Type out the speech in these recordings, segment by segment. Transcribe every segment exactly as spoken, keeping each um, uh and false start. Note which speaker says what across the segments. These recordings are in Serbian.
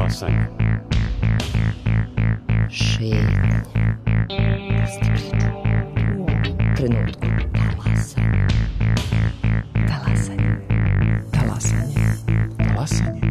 Speaker 1: Talasanje.
Speaker 2: Šetnje. Trenutku. Talasanje. Talasanje. Talasanje.
Speaker 1: Talasanje.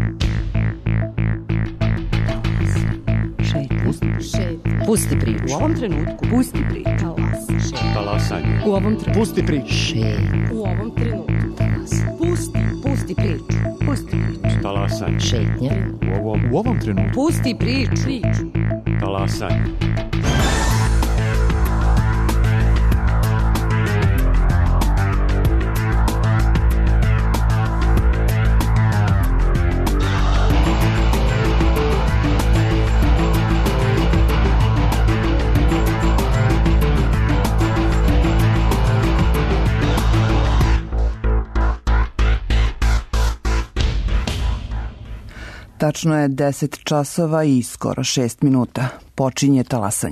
Speaker 2: Šetnje. Pusti priču.
Speaker 3: U ovom trenutku.
Speaker 2: Pusti priču.
Speaker 3: Talasanje.
Speaker 1: Talasanje.
Speaker 3: U ovom trenutku.
Speaker 1: Pusti priču.
Speaker 2: Šetnje.
Speaker 3: U ovom trenutku.
Speaker 2: Talasanje.
Speaker 3: Pusti. Pusti priču. Pusti priču.
Speaker 1: Talasanje.
Speaker 2: Šetnje.
Speaker 1: U ovom, u ovom trenutku.
Speaker 3: Pusti priču. Priču.
Speaker 1: Talasanje.
Speaker 4: Tačno je deset časova i skoro šest minuta. Počinje talasanje.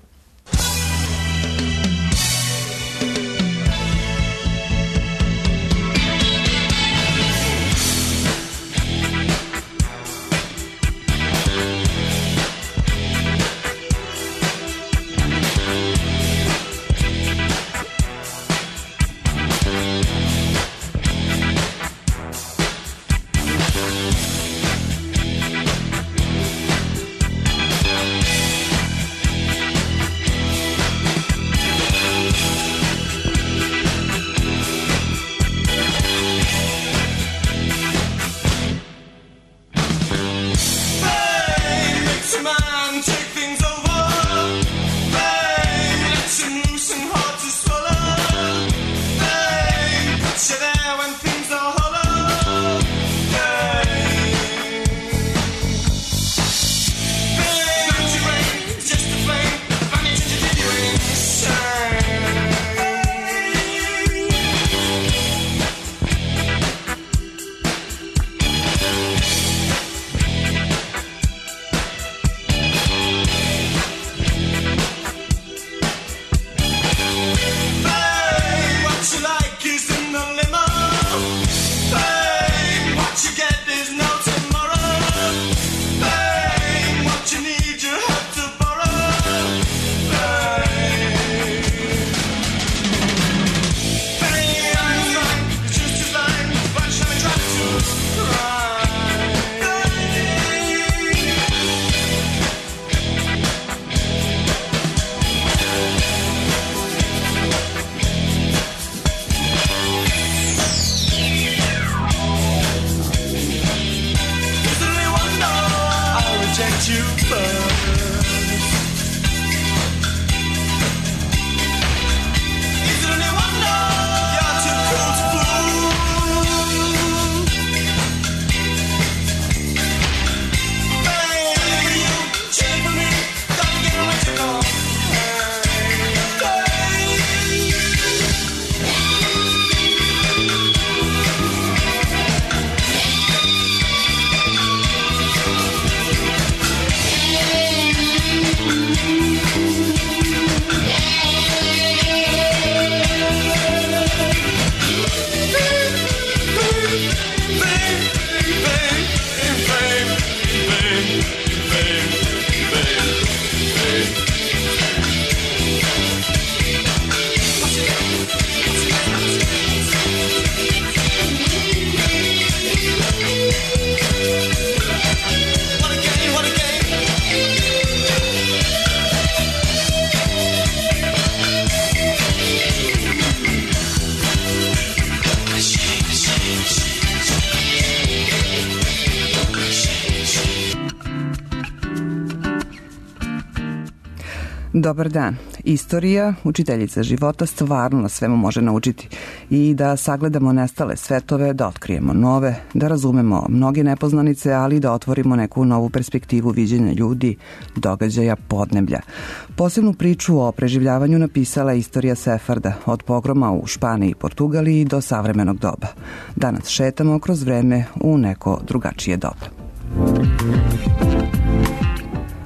Speaker 4: Dobar dan. Istorija, učiteljica života, stvarno na svemu može naučiti. I da sagledamo nestale svetove, da otkrijemo nove, da razumemo mnoge nepoznanice, ali da otvorimo neku novu perspektivu viđenja ljudi, događaja, podneblja. Posebnu priču o preživljavanju napisala je Istorija Sefarda, od pogroma u Španiji i Portugaliji do savremenog doba. Danas šetamo kroz vreme u neko drugačije doba.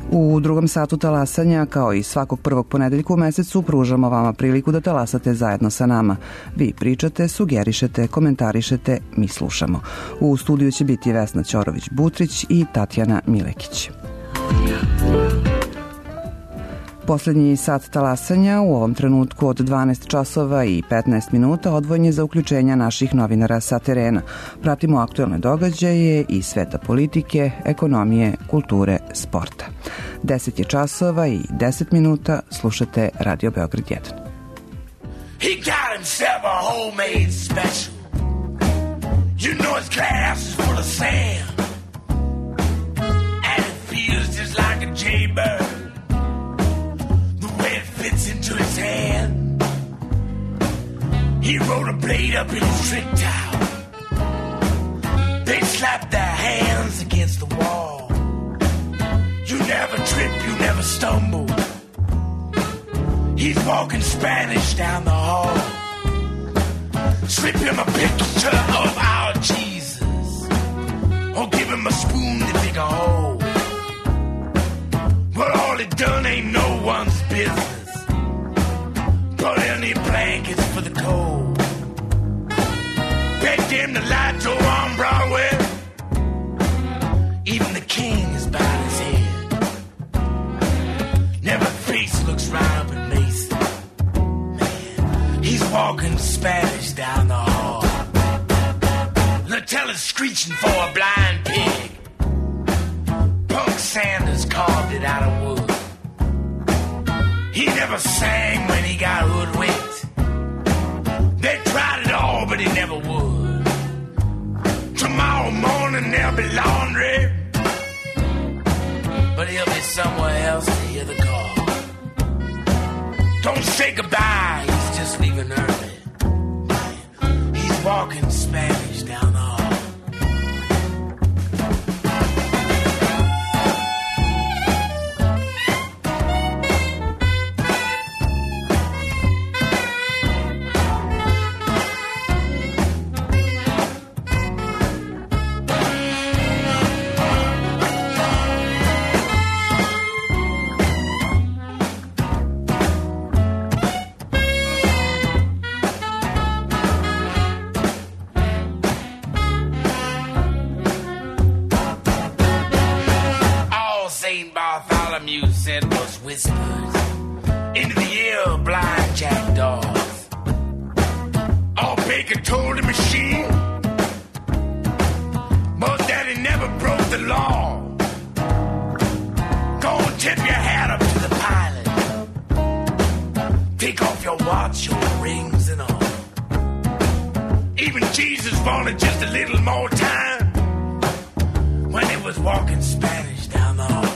Speaker 4: U drugom satu talasanja, kao i svakog prvog ponedeljka u mesecu, pružamo vama priliku da talasate zajedno sa nama. Vi pričate, sugerišete, komentarišete, mi slušamo. U studiju će biti Vesna Ćorović-Butrić i Tatjana Milekić. Poslednji sat talasanja u ovom trenutku od dvanaest časova i petnaest minuta odvojen je za uključenja naših novinara sa terena. Pratimo aktuelne događaje iz sveta politike, ekonomije, kulture, sporta. deset je časova i deset minuta, slušate Radio Beograd jedan.
Speaker 5: He got himself a homemade special. You know his glass is full of sand. And it feels just like a jaybird. Fits into his hand. He rode a blade up in his trick towel. They slapped their hands against the wall. You never trip, you never stumble. He's walking Spanish down the hall. Slip him a picture of our Jesus, or give him a spoon to dig a hole. But all it done ain't no one's business. Put any blankets for the cold. Begged him to lie to on Broadway. Even the king is bowed his head. Never face looks right up at Mason. Man, he's walking Spanish down the hall. Latella's screeching for a blind pig. Punk Sanders carved it out of wood. He never sang when he got hoodwinked. They tried it all, but he never would. Tomorrow morning there'll be laundry, but he'll be somewhere else to hear the call. Don't say goodbye, he's just leaving early. He's walking Spanish down the hall. Said was whispers into the ear of blind jackdaws. All Baker told the machine, but that he never broke the law. Go and tip your hat up to the pilot. Take off your watch, your rings and all. Even Jesus wanted just a little more time when he was walking Spanish down the hall.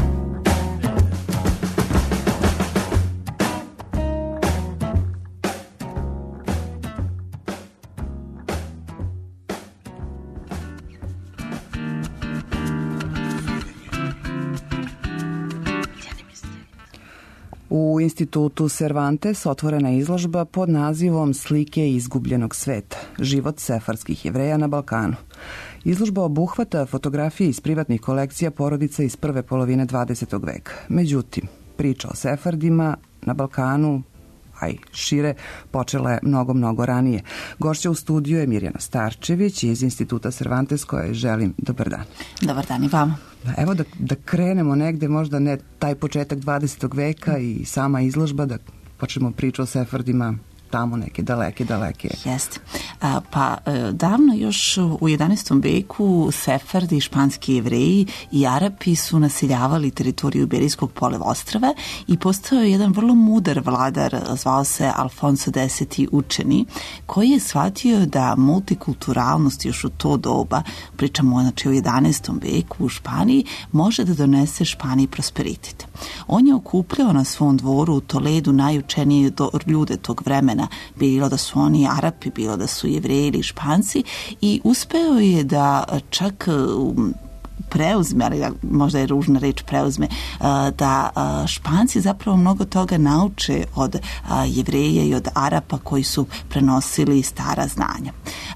Speaker 4: U institutu Cervantes otvorena je izložba pod nazivom Slike izgubljenog sveta, život sefarskih Jevreja na Balkanu. Izložba obuhvata fotografije iz privatnih kolekcija porodica iz prve polovine dvadesetog veka. Međutim, priča o Sefardima na Balkanu, a i šire, počela je mnogo, mnogo ranije. Gošća u studiju je Mirjana Starčević iz instituta Cervantes, kojoj želim dobar dan.
Speaker 6: Dobar dan i vama.
Speaker 4: Evo da, da krenemo negde, možda ne taj početak dvadesetog veka i sama izložba, da počnemo priču o Sefardima tamo neke daleke, daleke.
Speaker 6: Jeste. Pa davno još u jedanaestom veku Sefardi, španski Jevreji i Arapi su naseljavali teritoriju Iberijskog poluostrva i postao je jedan vrlo mudar vladar, zvao se Alfonso Deseti Učeni, koji je shvatio da multikulturalnost još u to doba, pričamo znači u jedanaestom veku u Španiji, može da donese Španiji prosperitet. On je okupljao na svom dvoru u Toledu najučenije ljude tog vremena, bilo da su oni Arapi, bilo da su Jevreji ili Španci, i uspeo je da čak preuzme, ali možda je ružna reč preuzme, da Španci zapravo mnogo toga nauče od Jevreja i od Arapa koji su prenosili stara znanja.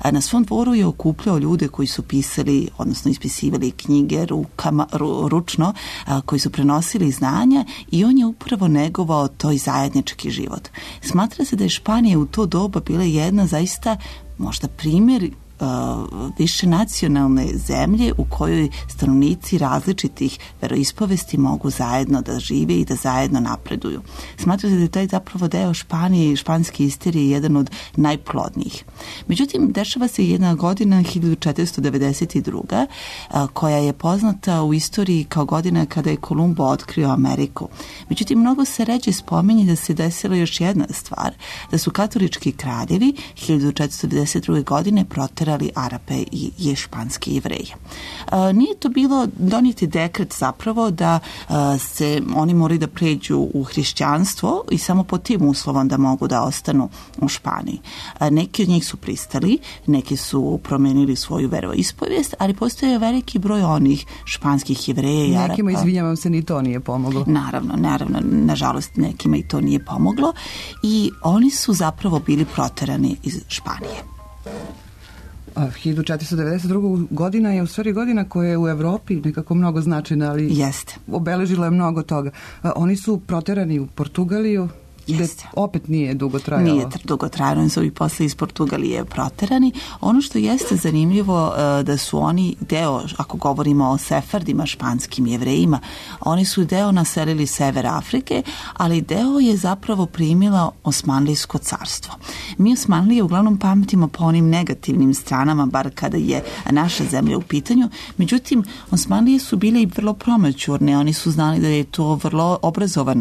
Speaker 6: Na svom dvoru je okupljao ljude koji su pisali, odnosno ispisivali knjige rukama, ru, ručno, koji su prenosili znanja i on je upravo negovao toj zajednički život. Smatra se da je Španija u to doba bila jedna zaista možda primjer više nacionalne zemlje u kojoj stanovnici različitih veroispovesti mogu zajedno da žive i da zajedno napreduju. Smatra se da je taj zapravo deo Španije i španske istorije jedan od najplodnijih. Međutim, dešava se jedna godina hiljadu četiristo devedeset druga koja je poznata u istoriji kao godina kada je Kolumbo otkrio Ameriku. Međutim, mnogo se ređe spominje da se desila još jedna stvar, da su katolički kraljevi hiljadu četiristo devedeset druge godine proterali Arape i je španski Jevreje. E, nije to bilo donijeti dekret zapravo da e, se oni moraju da pređu u hrišćanstvo i samo pod tim uslovom da mogu da ostanu u Španiji. E, neki od njih su pristali, neki su promenili svoju veroispovijest, ali postoje veliki broj onih španskih Jevreja i Arapa.
Speaker 4: Nekima, izvinjavam se, ni to nije pomoglo.
Speaker 6: Naravno, naravno, nažalost nekima i to nije pomoglo i oni su zapravo bili proterani iz Španije.
Speaker 4: hiljadu četiristo devedeset druga godina je u stvari godina koja je u Evropi nekako mnogo značajna, ali
Speaker 6: Jeste.
Speaker 4: obeležila je mnogo toga. Oni su proterani u Portugaliju, gde opet nije dugo trajalo.
Speaker 6: Nije dugo trajalo, oni su i posle iz Portugalije proterani. Ono što jeste zanimljivo da su oni deo, ako govorimo o Sefardima, španskim Jevrejima, oni su deo naselili sever Afrike, ali deo je zapravo primila Osmanlijsko carstvo. Mi Osmanlije uglavnom pametimo po onim negativnim stranama, bar kada je naša zemlja u pitanju. Međutim, Osmanlije su bile i vrlo promaćurne. Oni su znali da je to vrlo obrazovan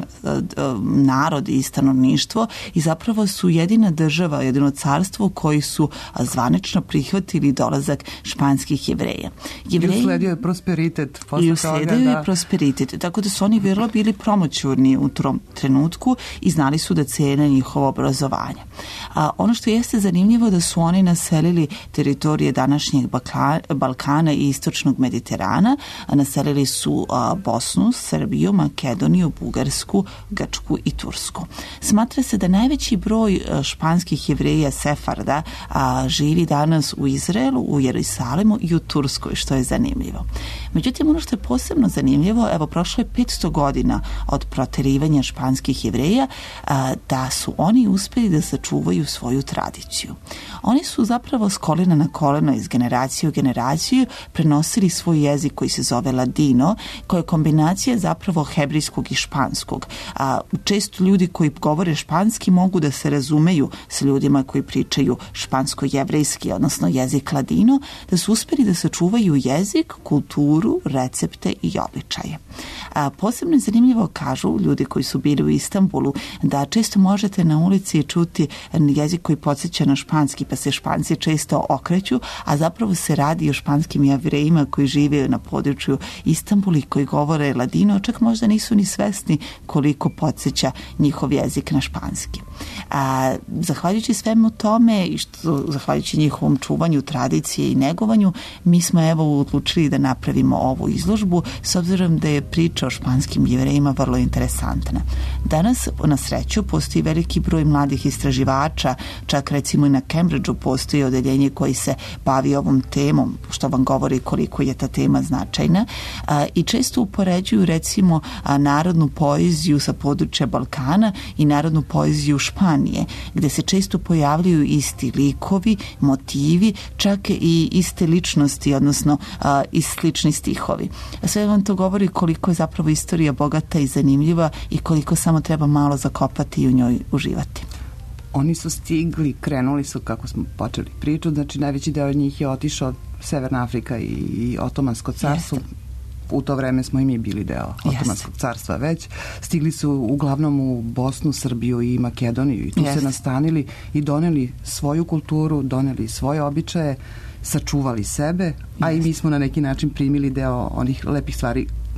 Speaker 6: narod i stanovništvo i zapravo su jedina država, jedino carstvo koji su zvanično prihvatili dolazak španskih Jevreja.
Speaker 4: Jevreji, I usledio je prosperitet.
Speaker 6: I usledio je da... prosperitet. Tako da su oni vrlo bili promoćurni u tom trenutku i znali su da cene njihovo obrazovanje. A ono što jeste zanimljivo da su oni naselili teritorije današnjeg Balkana i istočnog Mediterana. Naselili su a, Bosnu, Srbiju, Makedoniju, Bugarsku, Grčku i Tursku. Smatra se da najveći broj španskih Jevreja Sefarda a, živi danas u Izraelu, u Jerusalimu i u Turskoj, što je zanimljivo. Međutim, ono što je posebno zanimljivo, evo, prošlo je petsto godina od proterivanja španskih Jevreja, a, da su oni uspeli da sačuvaju svoju tradiciju. Oni su zapravo s kolena na koleno iz generacije u generaciju prenosili svoj jezik koji se zove ladino, koja je kombinacija zapravo hebrejskog i španskog. A, često ljudi koji govore španski mogu da se razumeju sa ljudima koji pričaju špansko-jevrejski, odnosno jezik ladino, da su uspeli da sačuvaju jezik, kulturu, recepte i običaje. A, posebno je zanimljivo, kažu ljudi koji su bili u Istanbulu, da često možete na ulici čuti jezik koji podsjeća na španski, pa se Španci često okreću, a zapravo se radi o španskim Jevrejima koji žive na području Istanbula i koji govore ladino, čak možda nisu ni svesni koliko podsjeća njihov jezik na španski. A, zahvaljujući svemu tome i što, zahvaljujući njihovom čuvanju tradicije i negovanju, mi smo evo odlučili da napravimo ovu izložbu, s obzirom da je priča o španskim Jevrejima vrlo interesantna. Danas, na sreću, postoji veliki broj mladih istraživača, čak recimo i na Cambridgeu postoji odeljenje koji se bavi ovom temom, što vam govori koliko je ta tema značajna, a, i često upoređuju recimo a, narodnu poeziju sa područja Balkana i narodnu poeziju Španije, gde se često pojavljuju isti likovi, motivi, čak i iste ličnosti, odnosno a, i slični stihovi. Sve vam to govori koliko je zapravo istorija bogata i zanimljiva i koliko samo treba malo zakopati i u njoj uživati.
Speaker 4: Oni su stigli, krenuli su, kako smo počeli priču, znači najveći deo njih je otišao Severna Afrika i Otomansko carstvo. Jeste. U to vreme smo i mi bili deo Otomanskog Jeste. carstva već. Stigli su uglavnom u Bosnu, Srbiju i Makedoniju i tu Jeste. se nastanili i doneli svoju kulturu, doneli svoje običaje, sačuvali sebe, Jeste. a i mi smo na neki način primili deo onih lepih stvari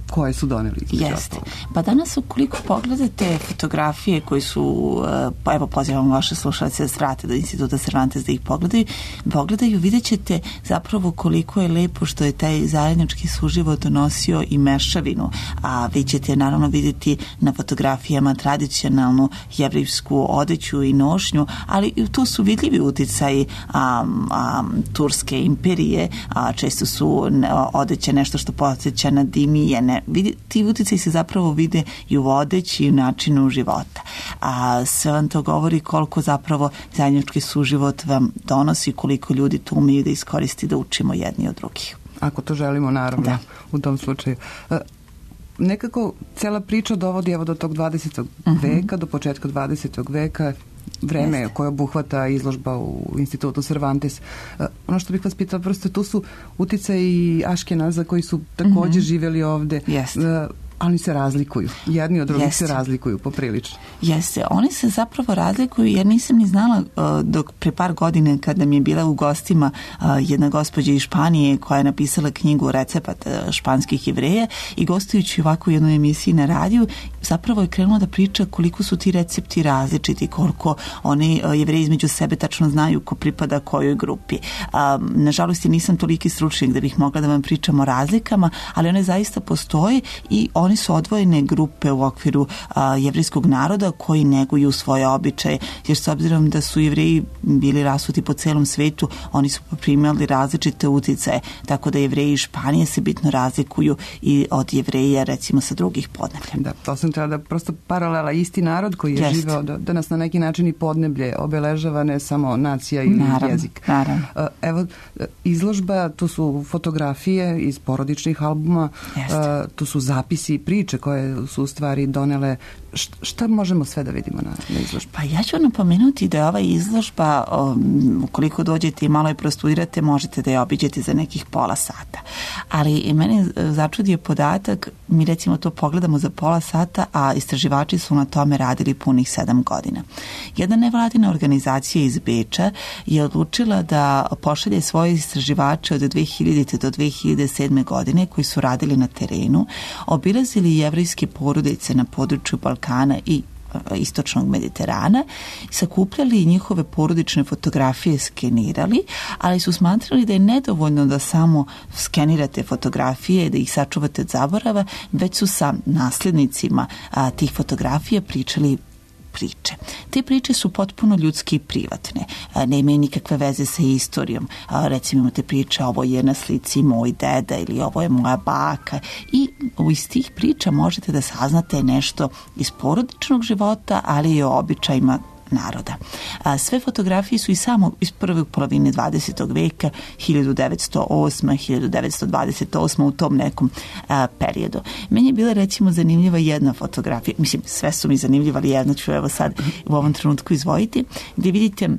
Speaker 4: koje su doneli između
Speaker 6: Jeste.
Speaker 4: ostalog.
Speaker 6: Pa danas ukoliko pogledate fotografije koji su, pa evo pozivam vaše slušalce da se vrate do Instituta Cervantes da ih pogledaju, pogledaju, vidjet ćete zapravo koliko je lepo što je taj zajednički suživot donosio i mešavinu, a vi ćete naravno vidjeti na fotografijama tradicionalnu jevrejsku odeću i nošnju, ali tu su vidljivi uticaji a, a, Turske imperije, a često su odeće nešto što podsjeća na dimijene. Vidi, ti uticaji se zapravo vide i u odeći i u načinu života. A sve vam to govori koliko zapravo zajednički suživot vam donosi, koliko ljudi tu umeju da iskoristi da učimo jedni od drugih.
Speaker 4: Ako to želimo, naravno, da. U tom slučaju. Nekako cela priča dovodi evo do tog dvadesetog Uh-huh. veka, do početka dvadesetog veka, vreme Jeste. koje obuhvata izložba u Institutu Cervantes. Uh, ono što bih vas pitala, prosto tu su uticaji Aškenaza koji su također uh-huh. živjeli ovde.
Speaker 6: Jeste.
Speaker 4: Uh, ali se razlikuju. Jedni od drugih
Speaker 6: Jeste.
Speaker 4: se razlikuju poprilično.
Speaker 6: Jeste. Oni se zapravo razlikuju jer nisam ni znala uh, dok pre par godine kada mi je bila u gostima uh, jedna gospođa iz Španije koja je napisala knjigu Recept uh, španskih Jevreja i gostujući ovako u jednoj emisiji na radiju zapravo je krenula da priča koliko su ti recepti različiti, koliko oni uh, Jevreji između sebe tačno znaju ko pripada kojoj grupi. Um, nažalost ja nisam toliki stručnjak da bih mogla da vam pričam o razlikama, ali one zaista postoje i oni su odvojene grupe u okviru a, jevrejskog naroda koji neguju svoje običaje, jer s obzirom da su Jevreji bili rasuti po celom svetu, oni su poprimali različite uticaje, tako da Jevreji iz Španije se bitno razlikuju i od Jevreja recimo sa drugih podneblja.
Speaker 4: Da, to sam treba da prosto paralela isti narod koji je
Speaker 6: Jest.
Speaker 4: živeo, da, da nas na neki način i podneblje obeležava, ne samo nacija ili
Speaker 6: naravno,
Speaker 4: jezik.
Speaker 6: Naravno.
Speaker 4: Evo, izložba, tu su fotografije iz porodičnih albuma,
Speaker 6: Jest.
Speaker 4: tu su zapisi, priče koje su u stvari donele. Šta možemo sve da vidimo na, na izložbi?
Speaker 6: Pa ja ću napomenuti da je ova izložba, um, ukoliko dođete i malo je prostudirate, možete da je obiđete za nekih pola sata. Ali i mene začudio podatak, mi recimo to pogledamo za pola sata, a istraživači su na tome radili punih sedam godina. Jedna nevladina organizacija iz Beča je odlučila da pošalje svoje istraživače od dve hiljadite do dve hiljade sedme godine koji su radili na terenu, obilazili jevrejske porodice na području Balkana i istočnog Mediterana, sakupljali njihove porodične fotografije, skenirali, ali su smatrali da je nedovoljno da samo skenirate fotografije, da ih sačuvate od zaborava, već su sa nasljednicima a, tih fotografija pričali priče. Te priče su potpuno ljudske i privatne. Ne imaju nikakve veze sa istorijom. Recimo imate priče, ovo je na slici moj deda ili ovo je moja baka. I iz tih priča možete da saznate nešto iz porodičnog života, ali i o običajima naroda. A, sve fotografije su i samo iz prve polovine dvadesetog veka, hiljadu devetsto osma. hiljadu devetsto dvadeset osma. u tom nekom a, periodu. Meni je bila recimo zanimljiva jedna fotografija, mislim sve su mi zanimljiva, ali jedno ću evo sad u ovom trenutku izvojiti, gdje vidite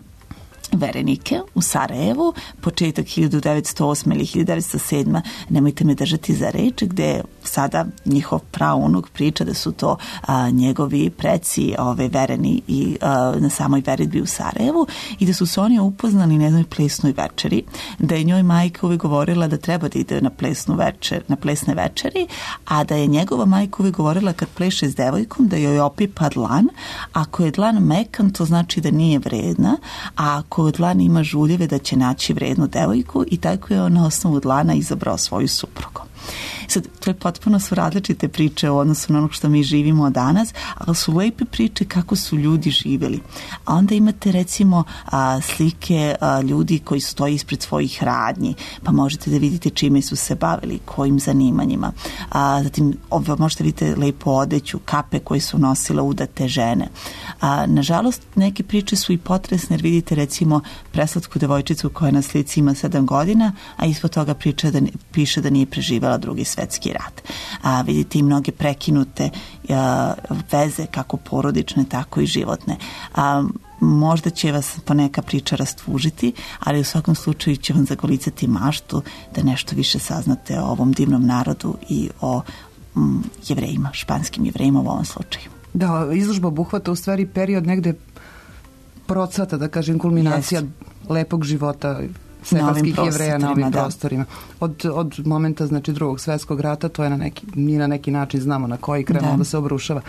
Speaker 6: verenike u Sarajevu, početak hiljadu devetsto osme. ili hiljadu devetsto sedme. Nemojte me držati za reč, gde sada njihov praunuk priča da su to a, njegovi preci ove vereni i a, na samoj veredbi u Sarajevu i da su se oni upoznali na jednoj plesnoj večeri, da je njoj majka uvijek govorila da treba da ide na plesnu večer, na plesne večeri, a da je njegova majka uvijek govorila kad pleše s devojkom da joj opipa dlan, ako je dlan mekan to znači da nije vredna, a ako od dlana ima žuljeve da će naći vrednu devojku i tako je on na osnovu dlana izabrao svoju suprugu. Sad, to je potpuno su različite priče u odnosu na ono što mi živimo danas, ali su lepe priče kako su ljudi živjeli. A onda imate recimo a, slike a, ljudi koji stoji ispred svojih radnji, pa možete da vidite čime su se bavili, kojim zanimanjima. A, zatim ovo, možete vidite lepo odeću, kape koje su nosile udate žene. A, nažalost, neke priče su i potresne, jer vidite recimo preslatku devojčicu koja na slici ima sedam godina, a ispod toga priča da, piše da nije preživela drugi svetski rat. A, vidite i mnoge prekinute a, veze, kako porodične, tako i životne. A, možda će vas poneka priča rastužiti, ali u svakom slučaju će vam zagolicati maštu da nešto više saznate o ovom divnom narodu i o mm, Jevrejima, španskim Jevrejima u ovom slučaju.
Speaker 4: Da, izložba obuhvata u stvari period negde procvata, da kažem, kulminacija
Speaker 6: Jest.
Speaker 4: lepog života sefarskih Jevreja na ovim
Speaker 6: da.
Speaker 4: prostorima. Od, od momenta, znači, drugog svetskog rata, to je na neki, mi na neki način znamo na koji krenulo da. da se obrušava.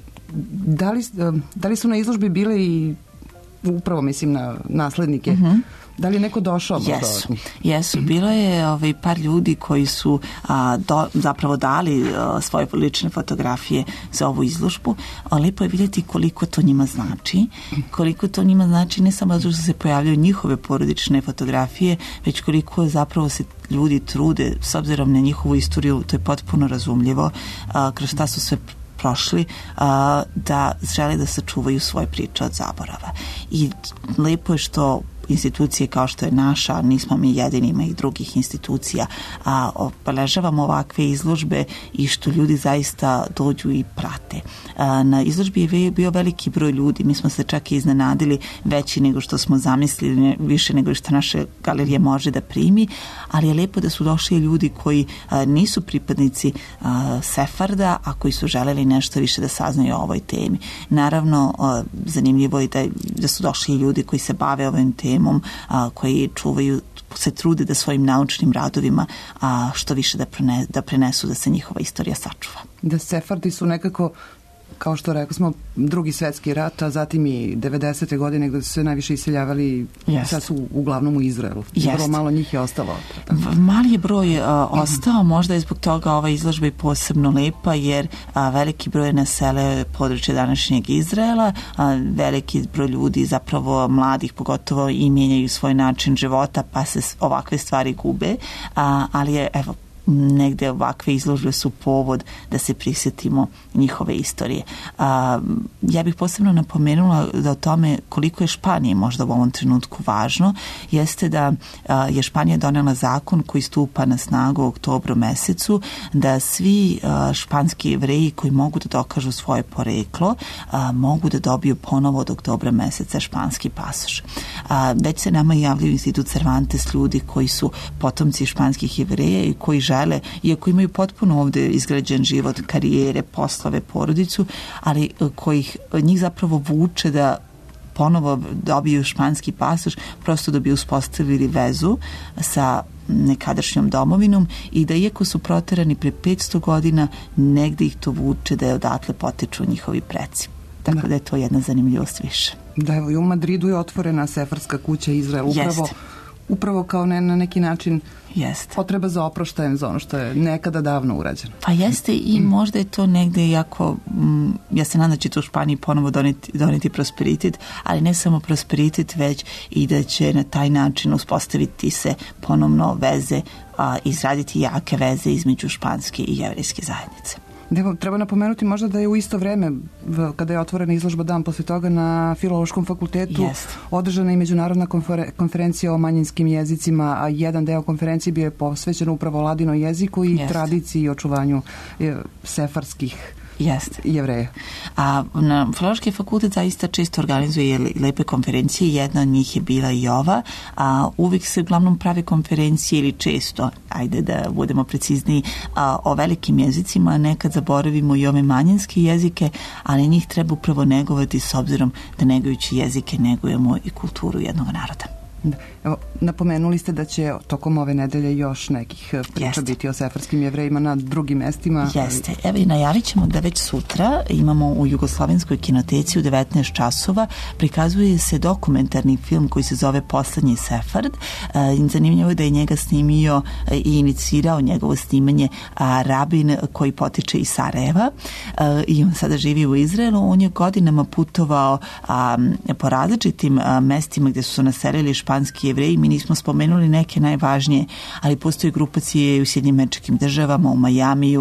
Speaker 4: Da li, da li su na izložbi bile i upravo, mislim, na naslednike? Uh-huh. Da li je neko došao?
Speaker 6: Jesu, jesu. Bilo je ovaj, par ljudi koji su a, do, zapravo dali a, svoje lične fotografije za ovu izložbu. A, lepo je vidjeti koliko to njima znači. Koliko to njima znači ne samo zato što se pojavljaju njihove porodične fotografije, već koliko zapravo se ljudi trude, s obzirom na njihovu istoriju, to je potpuno razumljivo, a, kroz šta su sve prošli, a, da žele da sačuvaju svoje priče od zaborava. I lepo je što institucije kao što je naša, nismo mi jedini, ima i drugih institucija, a obeležavamo ovakve izložbe i što ljudi zaista dođu i prate. A, na izložbi je bio veliki broj ljudi, mi smo se čak i iznenadili, veći nego što smo zamislili, više nego što naše galerije može da primi, ali je lepo da su došli ljudi koji a, nisu pripadnici a, Sefarda, a koji su želeli nešto više da saznaju o ovoj temi. Naravno, a, zanimljivo je da, da su došli ljudi koji se bave ovim temom, A, koji čuvaju, se trude da svojim naučnim radovima a, što više da, prene, da prenesu da se njihova istorija sačuva.
Speaker 4: Da Sefardi su nekako, kao što rekao smo, drugi svetski rat, a zatim i devedesete godine gde su se najviše iseljavali, yes. sad su uglavnom u Izraelu. Yes. Vrlo malo njih je ostalo.
Speaker 6: Mali je broj a, ostao, možda je zbog toga ova izložba i posebno lepa, jer a, veliki broj nasele područje današnjeg Izraela, a, veliki broj ljudi, zapravo mladih pogotovo, i mijenjaju svoj način života, pa se ovakve stvari gube, a, ali je, evo, negde ovakve izložbe su povod da se prisjetimo njihove istorije. A, ja bih posebno napomenula da o tome koliko je Španiji možda u ovom trenutku važno, jeste da a, je Španija donela zakon koji stupa na snagu u oktobru mesecu, da svi a, španski Jevreji koji mogu da dokažu svoje poreklo a, mogu da dobiju ponovo od oktobra meseca španski pasoš. A, već se nama javljaju institut Cervantes ljudi koji su potomci španskih Jevreja i koji žele, iako imaju potpuno ovde izgrađen život, karijere, poslove, porodicu, ali kojih njih zapravo vuče da ponovo dobiju španski pasoš, prosto da bi uspostavili vezu sa nekadašnjom domovinom i da iako su proterani pre petsto godina, negde ih to vuče da je odatle potiču njihovi preci. Tako da, da je to jedna zanimljivost više.
Speaker 4: Da, evo i u Madridu je otvorena Sefarska kuća Izrael, upravo Jeste. upravo kao ne, na neki način
Speaker 6: Jeste.
Speaker 4: potreba za oproštajem za ono što je nekada davno urađeno.
Speaker 6: Pa jeste i možda je to negde jako, m, ja se nadam da će to u Španiji ponovo doneti, doneti prosperitet, ali ne samo prosperitet, već i da će na taj način uspostaviti se ponovno veze, a, izraditi jake veze između španske i jevrejske zajednice.
Speaker 4: Evo, treba napomenuti možda da je u isto vreme, kada je otvorena izložba dan posle toga, na Filološkom fakultetu yes. održana i međunarodna konferencija o manjinskim jezicima, a jedan deo konferencije bio je posvećen upravo ladinom jeziku i yes. tradiciji i očuvanju sefarskih
Speaker 6: Jeste.
Speaker 4: Jevreja.
Speaker 6: A na Filološki fakultet zaista često organizuje lepe konferencije, jedna od njih je bila i ova, a uvijek se uglavnom prave konferencije ili često, ajde da budemo precizniji, a, o velikim jezicima, a nekad zaboravimo i ove manjinske jezike, ali njih treba upravo negovati s obzirom da negujući jezike negujemo i kulturu jednog naroda.
Speaker 4: Evo, napomenuli ste da će tokom ove nedelje još nekih priča Jeste. biti o sefarskim Jevrejima na drugim mestima.
Speaker 6: Jeste. Evo i najavit ćemo da već sutra imamo u Jugoslovenskoj kinoteci u devetnaest časova prikazuje se dokumentarni film koji se zove Poslednji Sefard. E, zanimljivo je da je njega snimio i inicirao njegovo snimanje a, rabin koji potiče iz Sarajeva e, i on sada živi u Izraelu. On je godinama putovao a, po različitim a, mestima gde su se naselili španski Jevreji. Mi nismo spomenuli neke najvažnije, ali postoji grupacije u Sjedinjenim Američkim Državama, u Majamiju,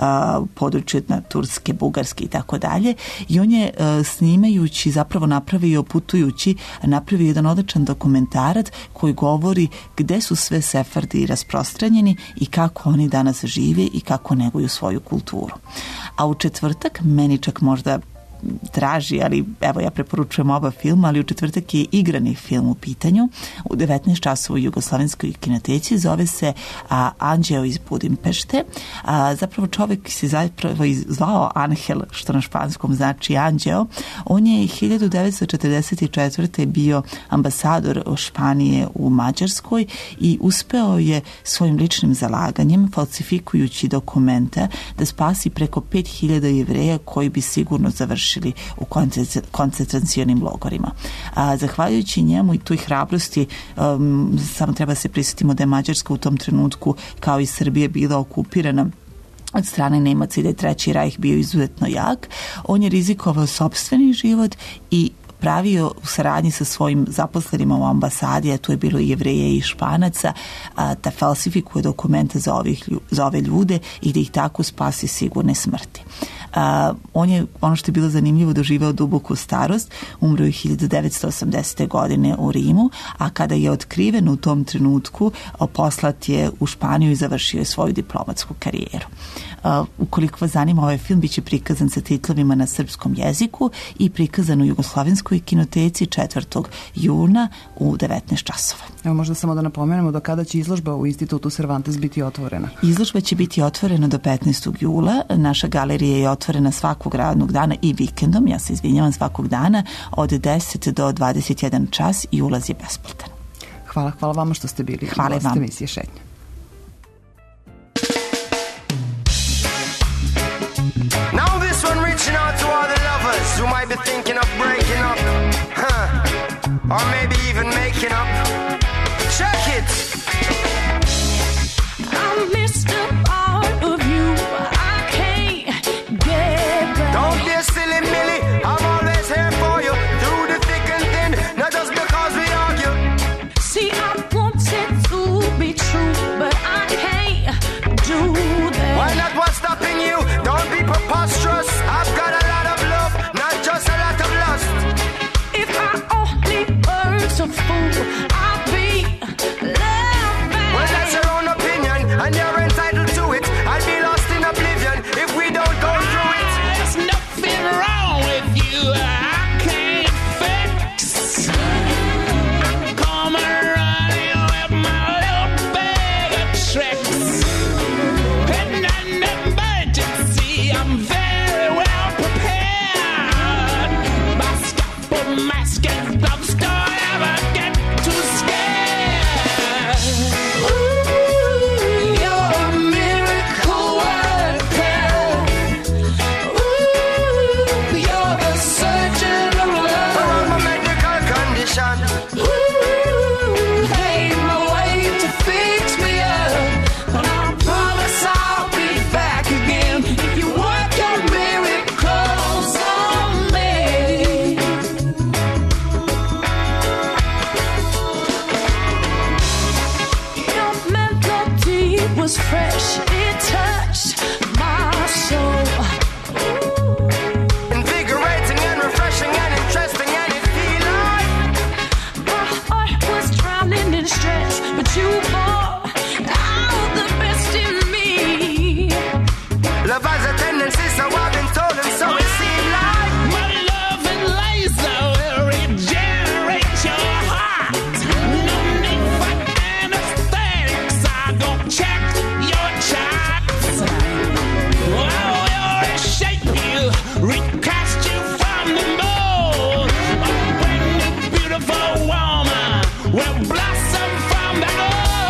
Speaker 6: u području na Turske, Bugarske i tako dalje. I on je snimajući, zapravo napravio, putujući, napravio jedan odličan dokumentarac koji govori gde su sve Sefardi rasprostranjeni i kako oni danas žive i kako neguju svoju kulturu. A u četvrtak, meni čak možda traži, ali evo ja preporučujem oba filma, ali u četvrtak je igrani film u pitanju u devetnaest časova u Jugoslovenskoj kinoteci, zove se a, Anđeo iz Budimpešte. A, zapravo čovjek se zapravo zvao Angel, što na španskom znači Anđeo. On je hiljadu devetsto četrdeset četvrte bio ambasador Španije u Mađarskoj i uspeo je svojim ličnim zalaganjem, falsifikujući dokumente, da spasi preko pet hiljada Jevreja koji bi sigurno završili u koncentracionim logorima. A, zahvaljujući njemu i toj hrabrosti, um, samo treba se prisjetimo da je Mađarska u tom trenutku kao i Srbija bila okupirana od strane Nemaca i da je Treći rajh bio izuzetno jak, on je rizikovao sopstveni život i pravio u saradnji sa svojim zaposlenima u ambasadi, a tu je bilo i Jevreja i Španaca, a, da falsifikuje dokumente za, ovih, za ove ljude i da ih tako spasi sigurne smrti. A, on je, ono što je bilo zanimljivo, doživeo duboku starost, umro je hiljadu devetsto osamdesete godine u Rimu, a kada je otkriven u tom trenutku, poslat je u Španiju i završio je svoju diplomatsku karijeru. Uh, ukoliko vas zanima, ovaj film biće prikazan sa titlovima na srpskom jeziku i prikazan u Jugoslovenskoj kinoteci četvrtog juna u devetnaest časova.
Speaker 4: Evo možda samo da napomenemo do kada će izložba u Institutu Cervantes biti otvorena.
Speaker 6: Izložba će biti otvorena do petnaestog jula. Naša galerija je otvorena svakog radnog dana i vikendom, ja se izvinjavam, svakog dana od deset do dvadeset jedan čas i ulaz je besplatan.
Speaker 4: Hvala, hvala vama što ste bili.
Speaker 6: Hvala vam.
Speaker 4: Emisije Šetnja.
Speaker 5: Now this one reaching out to all the lovers who might be thinking of breaking up, huh? Or maybe even making up. Check it!
Speaker 7: I missed a part of you I can't get back.
Speaker 5: Don't be a silly Millie, I'm always here for you, through the thick and thin, not just because we argue.
Speaker 7: See, I want it to be true, but I can't do that.
Speaker 5: Why not? What's stopping you? Don't be preposterous. I've got a lot of love, not just a lot of lust.
Speaker 7: If I only were so fool, I'd be left back.
Speaker 5: Well, that's your own opinion, and you're entitled to it. I'd be lost in oblivion if we don't go through it.
Speaker 8: There's nothing wrong with you I can't fix. Come running with my little bag of tricks. And an emergency, I'm very well prepared. My scalpel, mask, and gloves don't ever get too scared.
Speaker 7: Ooh, you're a miracle worker. Ooh, you're the surgeon of
Speaker 5: For all
Speaker 7: love.
Speaker 5: my medical condition,
Speaker 7: Ooh, pave my way to fix me up. And I promise I'll be back again if you work your miracles on me. Your melody was fresh, it touched my soul.
Speaker 5: invigorating and refreshing and interesting, and it feel like
Speaker 7: My heart was drowning in stress, but you brought out the best in me.
Speaker 5: love has a tendency, so I've been told, and so it seems like
Speaker 8: My love and laser will regenerate your heart. No need for anesthetics. I gon' check your charts. I will reshape you, recast you from the mold. A brand new beautiful woman will blossom from the old.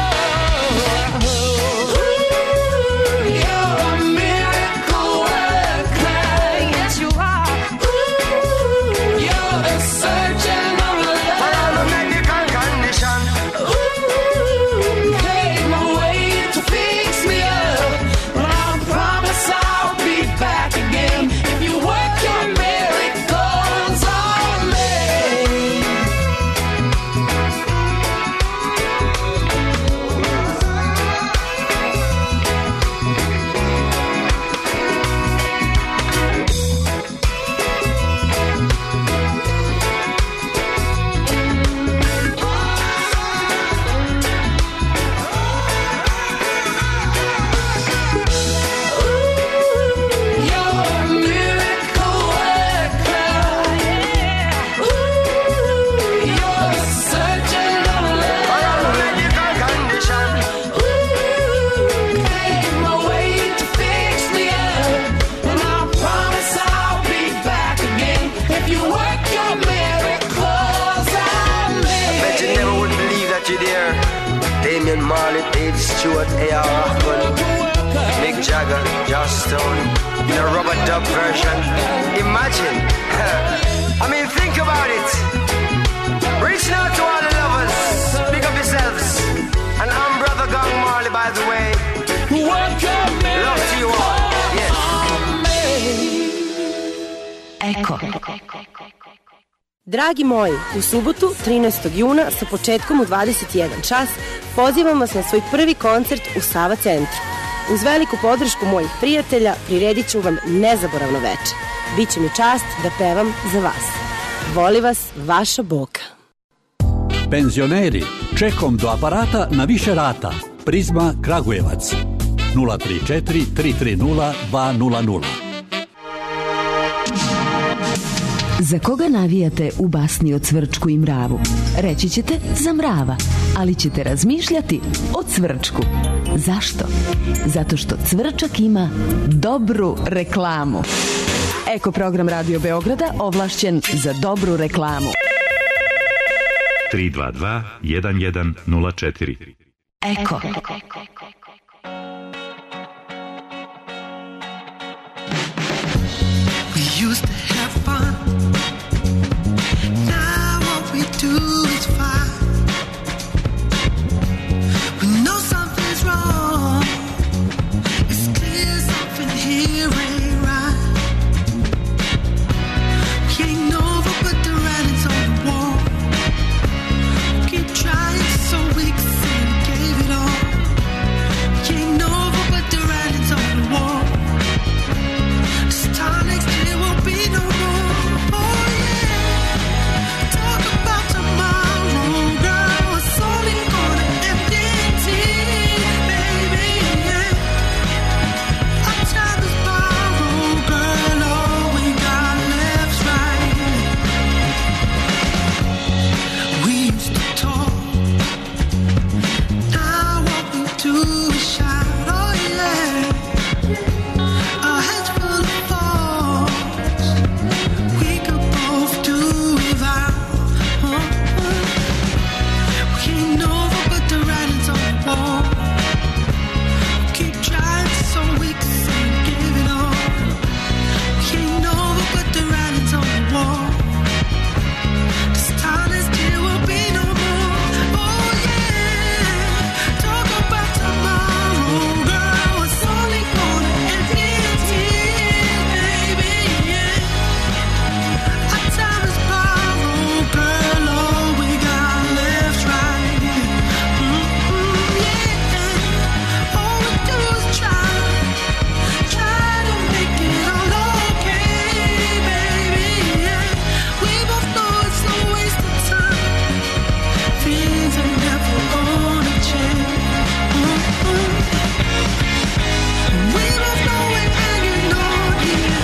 Speaker 9: Dirty there, Damian Marley, Dave Stewart, A R Rahman, Mick Jagger, Joss Stone, in a rubber dub version. Imagine, I mean, think about it. Reach out to all the lovers, pick up yourselves. And I'm Brother Gang Marley, by the way. Love to you all. Yes.
Speaker 2: Eko.
Speaker 10: Dragi moji, u subotu, trinaestog juna, sa početkom u dvadeset jedan čas, pozivam vas na svoj prvi koncert u Sava centru. Uz veliku podršku mojih prijatelja priredit ću vam nezaboravno veče. Biće mi čast da pevam za vas. Voli vas, vaša Boka.
Speaker 11: Penzioneri, čekom do aparata na više rata. Prizma Kragujevac. nula tri četiri tri tri nula dva nula nula.
Speaker 12: Za koga navijate u basni o Cvrčku i mravu? Reći ćete za mrava, ali ćete razmišljati o Cvrčku. Zašto? Zato što Cvrčak ima dobru reklamu. Eko program Radio Beograda ovlašćen za dobru reklamu.
Speaker 13: tri dva dva jedan jedan nula četiri.
Speaker 12: Eko.
Speaker 7: We used to have fun. Now what we do is fine. We know something's wrong. It's clear something here ain't right. We ain't over but the writing's on the wall. Keep trying so we can see we gave it all. We ain't over but the writing's on the wall. This time next year won't be no more. Oh yeah. Talk about tomorrow, girl. It's only gonna end in tears, baby. Yeah. Our time is borrowed, girl. All we got left's right. We used to talk. Now what we do is shout. Oh yeah. Our heads full of thoughts. We could both do without. Oh, oh. We ain't over but the writing's on the wall. Keep trying so we can say we gave it all. We ain't over but the writing's on the wall. This time next year will be no more. Oh yeah. Talk about tomorrow, girl. It's only gonna end in tears, baby. Yeah. Our time is borrowed, girl. All we got left's right. Mm-hmm, yeah. All we do is try, try to make it all okay, baby. Yeah. We both know it's a waste of time. Things are never gonna change. Mm-hmm. We both know it hanging on here,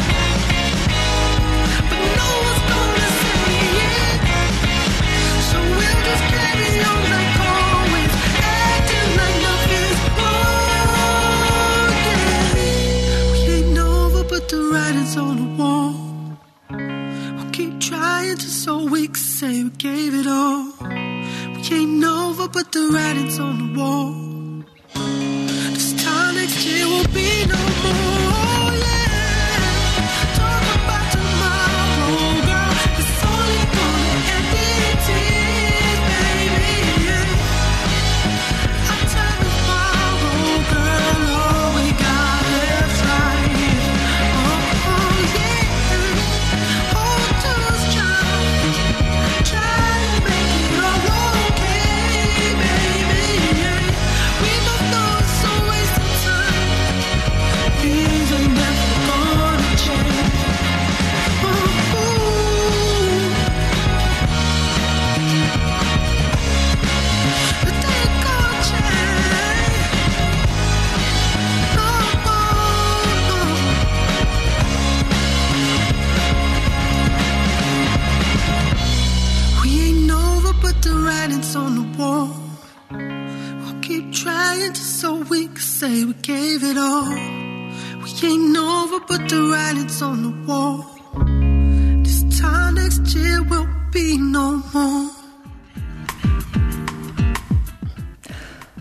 Speaker 7: but no one's gonna say it. So we'll just carry on like always, acting like nothing's wrong. Yeah. We ain't over, but the writing's on the wall. We'll keep trying to so we can say we gave it all. We ain't over, but the writing's on the wall. This time next year will be no more. Oh yeah. Talk about tomorrow, girl. It's only gonna end in tears, baby. Yeah. Our time is borrowed, girl. All we got left's right. Oh, oh yeah. All we do is try, try to make it all okay, baby. Yeah. We both know it's a waste of time. Things are never gonna change. Ooh, but they gonna change. Oh, oh, oh. We ain't over, but the writing's on the wall. We'll keep trying to so we can say we gave it all. We ain't over, but the writing's on the wall. This time next year will be no more.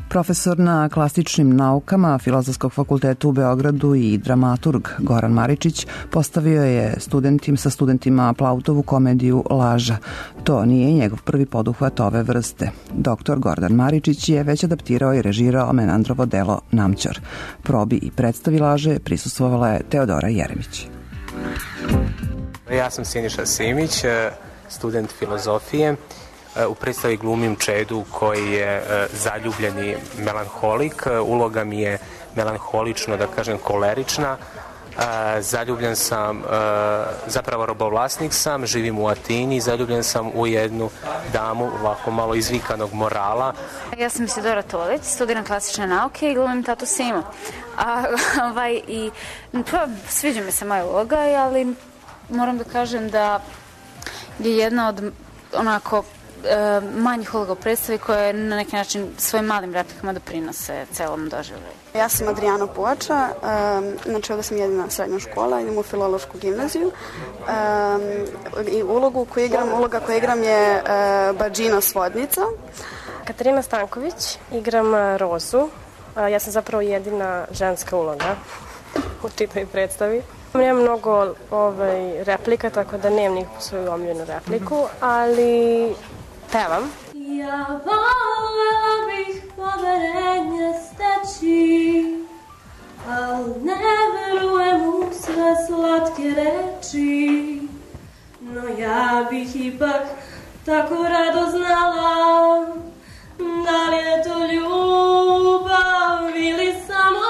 Speaker 4: Profesor na klasičnim naukama Filozofskog fakulteta u Beogradu i dramaturg Goran Maričić postavio je studentima sa studentima Plautovu komediju Laža. To nije njegov prvi poduhvat ove vrste. Doktor Goran Maričić je već adaptirao i režirao Menandrovo delo Namćor. Probi i predstavi Laže prisustvovala je Teodora Jeremić.
Speaker 14: Ja sam Siniša Simić, student filozofije. U predstavi glumim Čedu koji je zaljubljeni melanholik. Uloga mi je melanholično, da kažem, kolerična. Zaljubljen sam, zapravo robovlasnik sam, živim u Atini, zaljubljen sam u jednu damu ovako malo izvikanog morala.
Speaker 15: Ja sam Isidora Tolić, studiram klasične nauke i glumim tatu Simu. A, ovaj, i, pa, sviđa mi se moja uloga, ali moram da kažem da je jedna od onako e, manjih uloga u predstavi koje na neki način svojim malim replikama doprinose celom doživljaju.
Speaker 16: Ja sam Adriana Puvača, um, znači ovdje sam jedina srednja škola, idem u filološku gimnaziju um, i ulogu koju igram, uloga koju igram je uh, Badžina Svodnica.
Speaker 17: Katarina Stanković, igram Rozu, uh, ja sam zapravo jedina ženska uloga u čitoj predstavi. Nemam mnogo ovaj, replika, tako da nemam nikakvu svoju omiljenu repliku, ali pevam.
Speaker 18: Ja volela bih poverenje steći, al ne verujem u sve slatke reči. No ja bih ipak tako rado znala, da li je to ljubav ili samo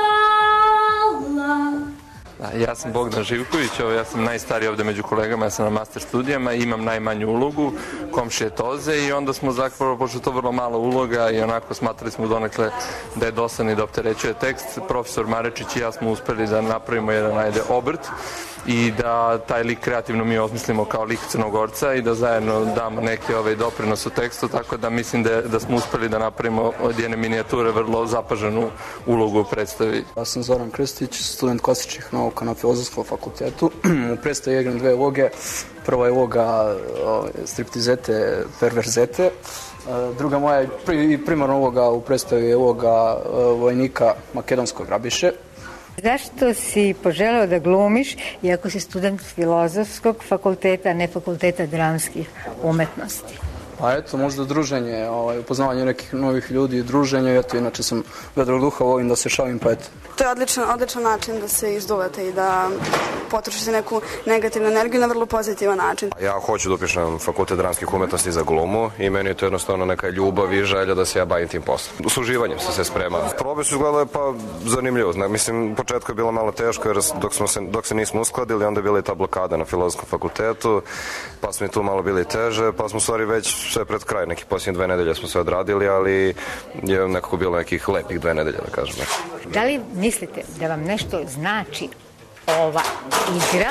Speaker 18: šala.
Speaker 19: Ja sam Bogdan Živković, ja sam najstariji ovde među kolegama, ja sam na master studijama, imam najmanju ulogu, komšije Toze, i onda smo zapravo, pošto to vrlo mala uloga i onako smatrali smo donekle da je dosadno i da opterećuje tekst, profesor Marečić i ja smo uspeli da napravimo jedan ajde obrt i da taj lik kreativno mi osmislimo kao lik Crnogorca i da zajedno damo neki ovaj doprinos u tekstu, tako da mislim da, da smo uspeli da napravimo od jedne minijature vrlo zapaženu ulogu u predstavi.
Speaker 20: Ja sam Zoran Krstić, student klasičnih nauka na Filozofskom fakultetu. U predstavi igram dve uloge. Prva je uloga striptizete, perverzete. Druga moja i primarna uloga u predstavi je uloga vojnika makedonskog Rabiše.
Speaker 21: Zašto si poželeo da glumiš, iako si student Filozofskog fakulteta, a ne fakulteta dramskih umetnosti?
Speaker 20: Pa eto, možda druženje, ovaj, upoznavanje nekih novih ljudi, druženje, eto, inače sam vedrog duha, volim da se šalim, pa eto.
Speaker 16: To je odličan, odličan način da se izduvate i da potrošite neku negativnu energiju na vrlo pozitivan način.
Speaker 22: Ja hoću da upišem fakultet dramskih umetnosti za glumu i meni je to jednostavno neka ljubav i želja da se ja bavim tim poslom. S uživanjem sam se sprema. Probe su izgledale pa zanimljivo. Mislim, u početku je bilo malo teško jer dok, smo se, dok se nismo uskladili, onda je bila i ta blokada na Filozofskom fakultetu, pa smo i tu malo bili teže, pa smo stvari već sve pred kraj, nekih posljednje dve nedelje smo sve odradili, ali je nekako bilo nekih lepih dve nedelje, da kažem.
Speaker 21: Da li mislite da vam nešto znači ova igra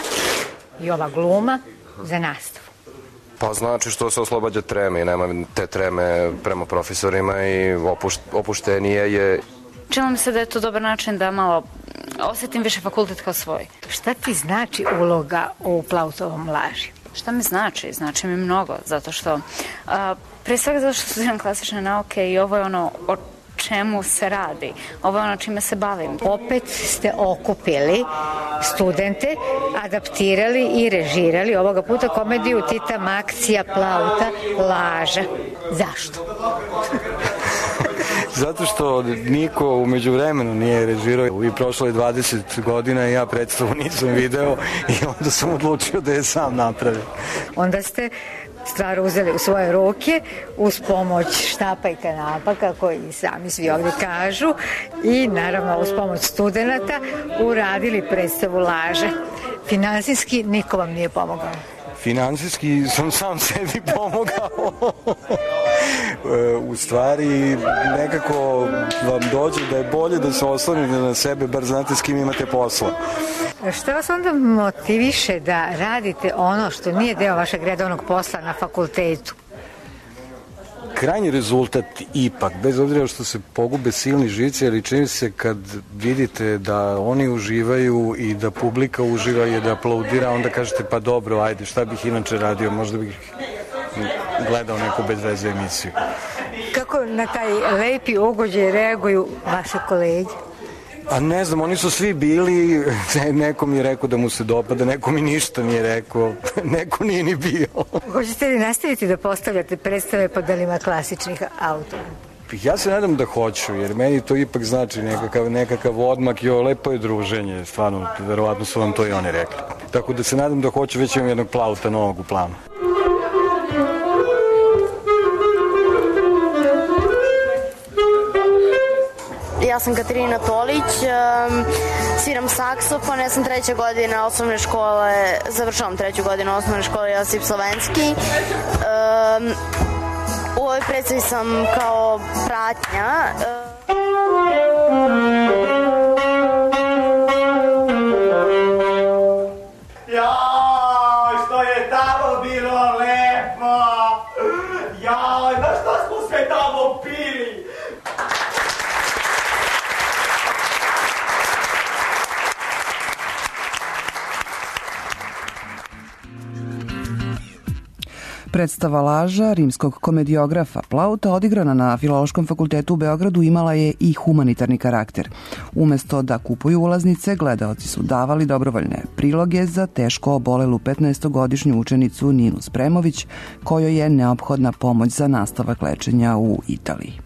Speaker 21: i ova gluma za nastavu?
Speaker 22: Pa znači što se oslobađa treme i nema te treme prema profesorima i opušt, opuštenije je.
Speaker 15: Čini mi se da je to dobar način da malo osetim više fakultet kao svoj.
Speaker 21: Šta ti znači uloga u Plautovom Laži?
Speaker 15: Šta mi znači? Znači mi mnogo, zato što a, pre svega zato što studiram klasične nauke i ovo je ono o čemu se radi, ovo je ono čime se bavim.
Speaker 21: Opet ste okupili studente, adaptirali i režirali ovoga puta komediju Tita Makcija Plauta Laža. Zašto?
Speaker 23: Zato što niko u međuvremenu nije režirao. I prošlo je dvadeset godina i ja predstavu nisam video i onda sam odlučio da je sam napravim.
Speaker 21: Onda ste stvar uzeli u svoje ruke uz pomoć štapa i kanapa, kako i sami svi ovdje kažu, i naravno uz pomoć studenata uradili predstavu Laža. Finansijski niko vam nije pomogao.
Speaker 23: Finansijski sam sam sebi pomogao. U stvari nekako vam dođe da je bolje da se oslonite na sebe, bar znate s kim imate posla.
Speaker 21: Šta vas onda motiviše da radite ono što nije deo vašeg redovnog posla na fakultetu?
Speaker 23: Krajnji rezultat ipak, bez obzira što se pogube silni živci, ali čini se kad vidite da oni uživaju i da publika uživa i da aplaudira, onda kažete pa dobro, ajde, šta bih inače radio, možda bih gledao neku bez veze emisiju.
Speaker 21: Kako Kako na taj lepi ugođaj reaguju vaše kolege?
Speaker 23: A ne znam, oni su svi bili, neko mi je rekao da mu se dopada, neko mi ništa nije rekao, neko nije ni bio.
Speaker 21: Hoćete li nastaviti da postavljate predstave pod delima klasičnih autora?
Speaker 23: Ja se nadam da hoću, jer meni to ipak znači nekakav, nekakav odmak i ovo lepo je druženje, stvarno, verovatno su vam to i oni rekli. Tako da se nadam da hoću, već imam jednog Plauta novog u planu.
Speaker 1: Ja sam Katarina Tolić, um, sviram saksofon, ja sam treća godina osnovne škole, završavam treću godinu osnovne škole Josip Slovenski. Um, u ovoj predstavi sam kao pratnja.
Speaker 3: Jaj, što je tamo bilo lepo! Jaj, na što smo sve tamo pili?
Speaker 4: Predstava Laža rimskog komediografa Plauta, odigrana na Filološkom fakultetu u Beogradu, imala je i humanitarni karakter. Umesto da kupuju ulaznice, gledaoci su davali dobrovoljne priloge za teško obolelu petnaestogodišnju učenicu Ninu Spremović, kojoj je neophodna pomoć za nastavak lečenja u Italiji.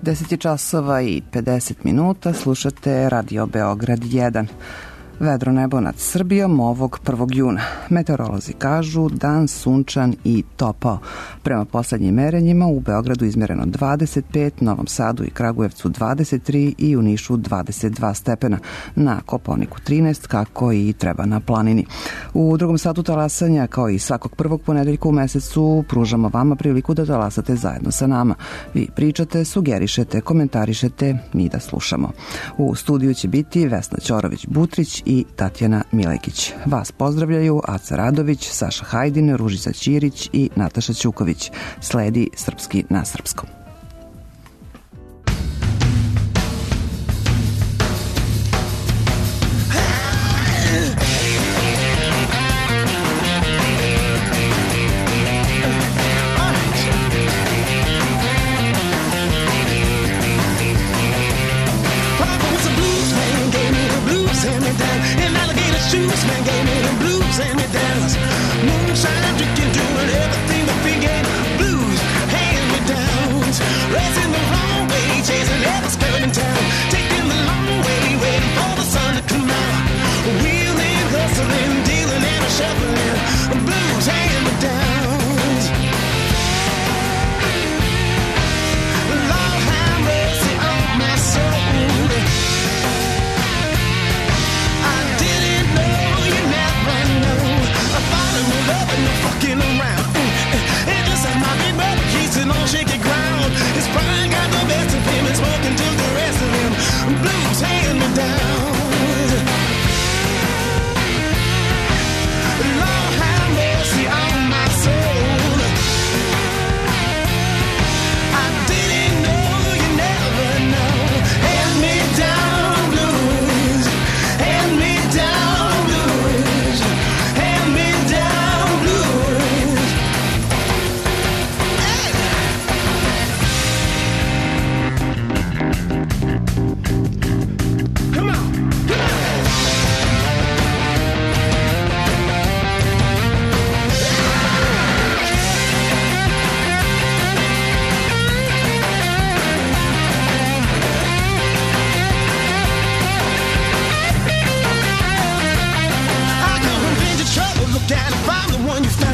Speaker 4: deset je časova i pedeset minuta, slušate Radio Beograd jedan. Vedro nebo nad Srbijom ovog prvog juna. Meteorolozi kažu dan sunčan i topao. Prema poslednjim merenjima u Beogradu izmereno dvadeset pet, Novom Sadu i Kragujevcu dvadeset tri i u Nišu dvadeset dva stepena. Na Kopaoniku trinaest, kako i treba na planini. U drugom satu talasanja, kao i svakog prvog ponedeljka u mesecu, pružamo vama priliku da talasate zajedno sa nama. Vi pričate, sugerišete, komentarišete, mi da slušamo. U studiju će biti Vesna Ćorović-Butrić i Tatjana Milekić. Vas pozdravljaju Aca Radović, Saša Hajdin, Ružica Ćirić i Nataša Ćuković. Sledi Srpski na srpskom.
Speaker 7: Shoes, man, gave me the blues and me dance. Moonshine, drinking, doing everything but forget blues, hand me downs. Racing the wrong way, chasing every skirt in town. Taking the long way, waiting for the sun to come out. Wheeling, hustling, dealing, and a shuffling. Blues, hand me downs. Lord have mercy on my soul. Fucking around, it just like my big brother, he's sitting on shaky ground. His pride got the best of him, and smoking till the rest of him. Blues hand me down. Lord have mercy on my soul. I didn't know, you never know. Hand me down blues, hand me down blues, hand me down. Look at if I'm the one you found.